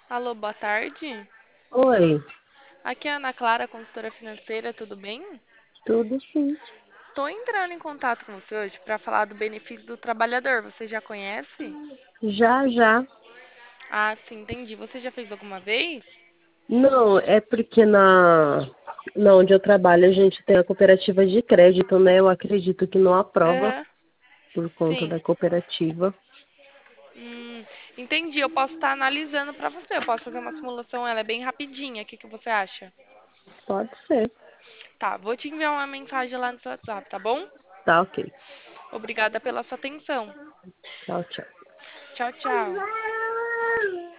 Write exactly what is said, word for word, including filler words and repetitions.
Alô, boa tarde. Oi, Aqui é a Ana Clara, consultora financeira, tudo bem? tudo sim. Estou entrando em contato com você hoje para falar do benefício do trabalhador. Você já conhece? Já, já. Ah, sim, entendi. Você já fez alguma vez? Não, é porque na, na onde eu trabalho a gente tem a cooperativa de crédito, né? Eu acredito que não aprova Aham, por conta sim. da cooperativa. Hum, entendi. Eu posso estar analisando para você. Eu posso fazer uma simulação, ela é bem rapidinha. O que que você acha? Pode ser. Tá, vou te enviar uma mensagem lá no seu WhatsApp, tá bom? Tá, ok. Obrigada pela sua atenção. Tchau, tchau. Tchau, tchau.